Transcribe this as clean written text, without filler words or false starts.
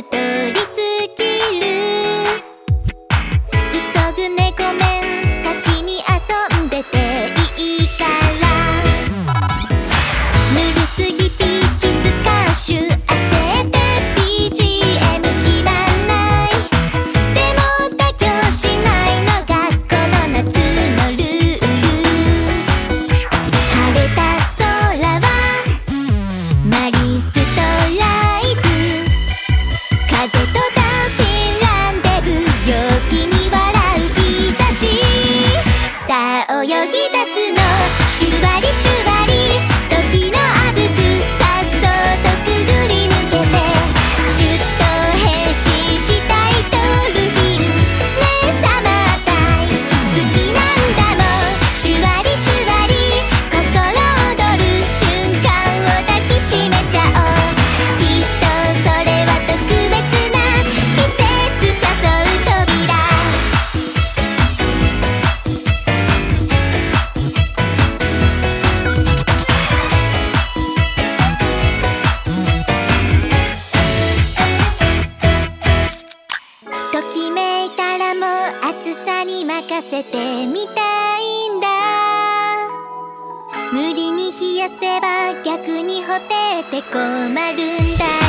るとりすぎる。急ぐねごめん、先に遊んでていいから。ぬるすぎピーチスカッシュ焦って BGM 決まんない。でも妥協しないのがこの夏のルール。晴れた空はマリストライブ、風とダンシンランデブー、陽気に笑う日差し。さあ泳ぎ出すのシュワリシュワリ、時のあぶくさっそうとくぐり抜けて、シュッと変身したいドルフィン。ねえサマータイム好きなんだもん、シュワリシュワリ、心躍る瞬間を抱きしめちゃおう。きっとそれは特別な季節誘う扉。ときめいたらもう暑さに任せてみたいんだ。無理に冷やせば逆にほてって困るんだ。